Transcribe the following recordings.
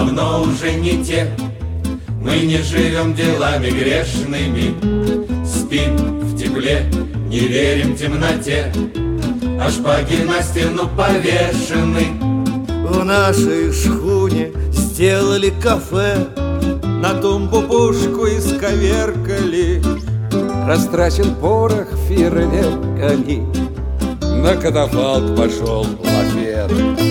давно уже не те. Мы не живем делами грешными, спим в тепле, не верим темноте, а шпаги на стену повешены. В нашей шхуне сделали кафе, на тумбу пушку исковеркали. Растрачен порох фейерверками, на катафалк пошел лафет.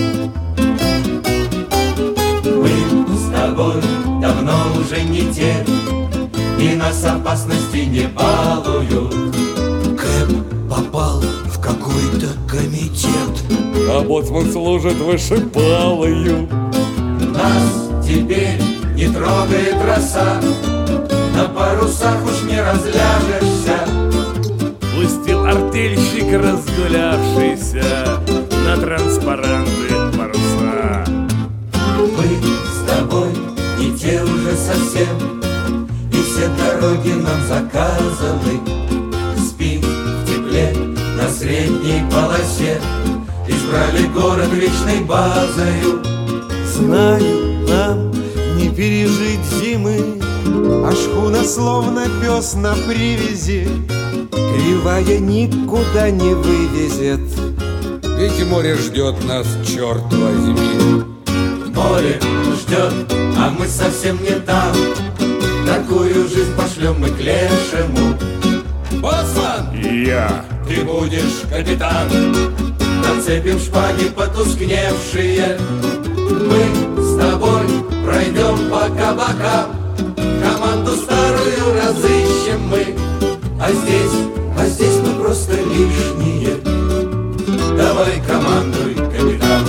Мы с тобой давно уже не те, и нас опасности не балуют. Кэп попал в какой-то комитет, А боцман служит вышибалою. Нас теперь не трогает роса, на парусах уж не разляжешься. Пустил артельщик, разгулявшийся, на транспаранты паруса. Мы с тобой не те уже совсем, и все дороги нам заказаны. Спим в тепле на средней полосе, избрали город вечной базою. знаю, нам не пережить зимы, А шхуна словно пес на привязи, Кривая никуда не вывезет, ведь море ждет нас, черт возьми. Море ждет, а мы совсем не там. Такую жизнь пошлем мы к лешему. Боцман, Я. ты будешь капитан. Нацепим шпаги потускневшие, мы с тобой пройдем по кабакам. Команду старую разыщем мы, а здесь мы просто лишние. Давай командуй, капитан.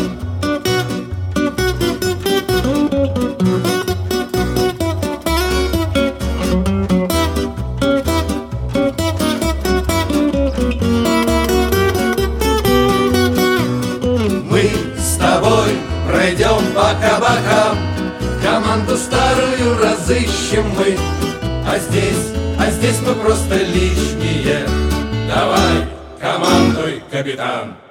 Мы с тобой пройдем по кабакам, команду старую разыщем мы, а здесь мы просто лишние. Давай, командуй, капитан.